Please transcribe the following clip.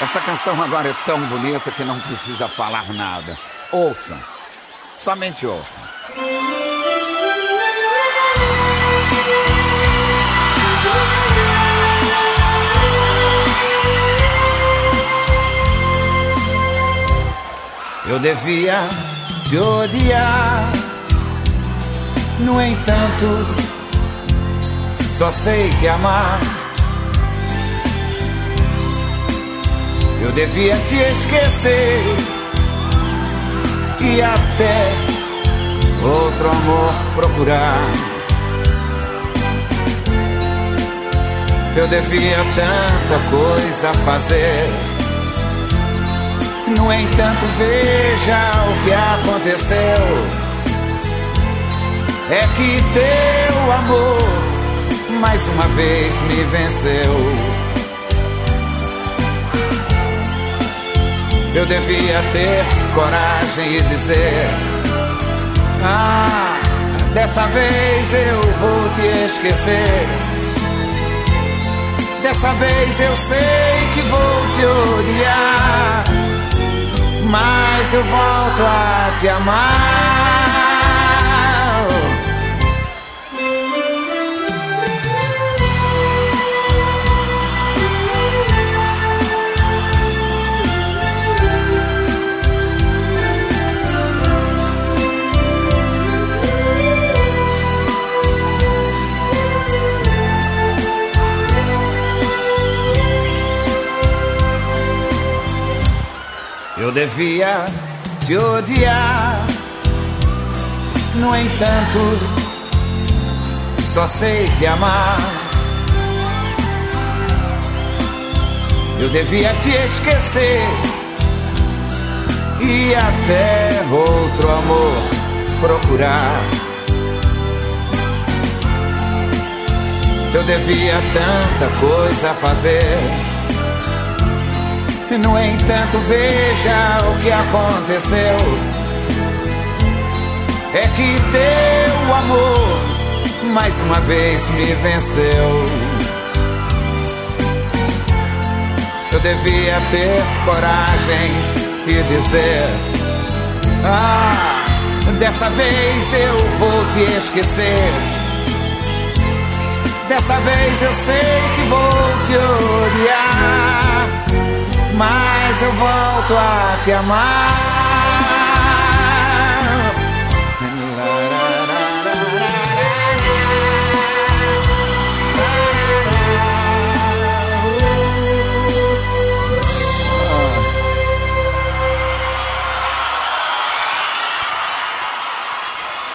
Essa canção agora é tão bonita que não precisa falar nada. Ouça, somente ouça. Eu devia te odiar, no entanto, só sei te amar. Eu devia te esquecer e até outro amor procurar. Eu devia tanta coisa fazer, no entanto veja o que aconteceu. É que teu amor mais uma vez me venceu. Eu devia ter coragem e dizer: ah, dessa vez eu vou te esquecer. Dessa vez eu sei que vou te odiar, mas eu volto a te amar. Eu devia te odiar, no entanto, só sei te amar. Eu devia te esquecer e até outro amor procurar. Eu devia tanta coisa fazer, no entanto veja o que aconteceu. É que teu amor mais uma vez me venceu. Eu devia ter coragem e dizer: ah, dessa vez eu vou te esquecer. Dessa vez eu sei que vou te odiar, mas eu volto a te amar.